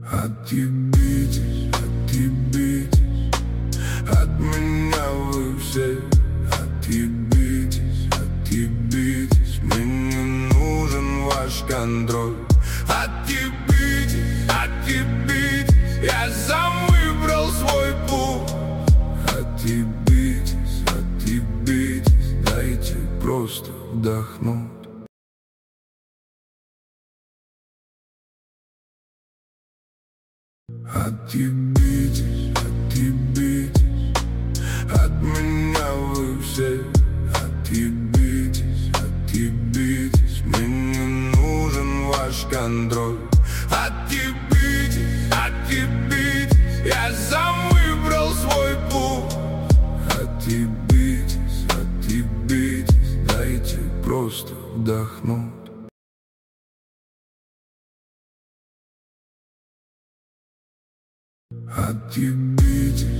Отъебитесь, отъебитесь от меня вы все. Отъебитесь, отъебитесь, мне не нужен ваш контроль. Отъебитесь, отъебитесь, я сам выбрал свой путь. Отъебитесь, отъебитесь, дайте просто вдохнуть. Отъебитесь, отъебитесь от меня вы все. Отъебитесь, отъебитесь, мне не нужен ваш контроль. Отъебитесь, отъебитесь, я сам выбрал свой путь. Отъебитесь, отъебитесь, дайте просто вдохнуть. Отъебитесь.